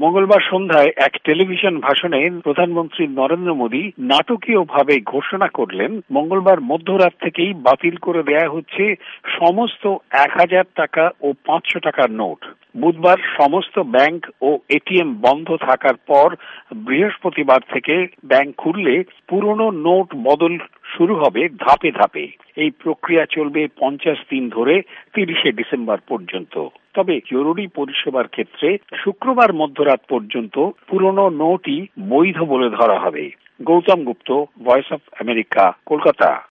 মঙ্গলবার সন্ধ্যায় এক টেলিভিশন ভাষণে প্রধানমন্ত্রী নরেন্দ্র মোদী নাটকীয়ভাবে ঘোষণা করলেন, মঙ্গলবার মধ্যরাত থেকেই বাতিল করে দেয়া হচ্ছে সমস্ত 1000 টাকা ও 500 টাকার নোট। বুধবার সমস্ত ব্যাংক ও এটিএম বন্ধ থাকার পর বৃহস্পতিবার থেকে ব্যাংক খুললে পুরনো নোট বদল শুরু হবে ধাপে ধাপে। এই প্রক্রিয়া চলবে 50 দিন ধরে 30শে ডিসেম্বর পর্যন্ত। তবে জরুরি পরিষেবার ক্ষেত্রে শুক্রবার মধ্যরাত পর্যন্ত পুরনো নোটই বৈধ বলে ধরা হবে। Gautam Gupta, voice of America, Kolkata.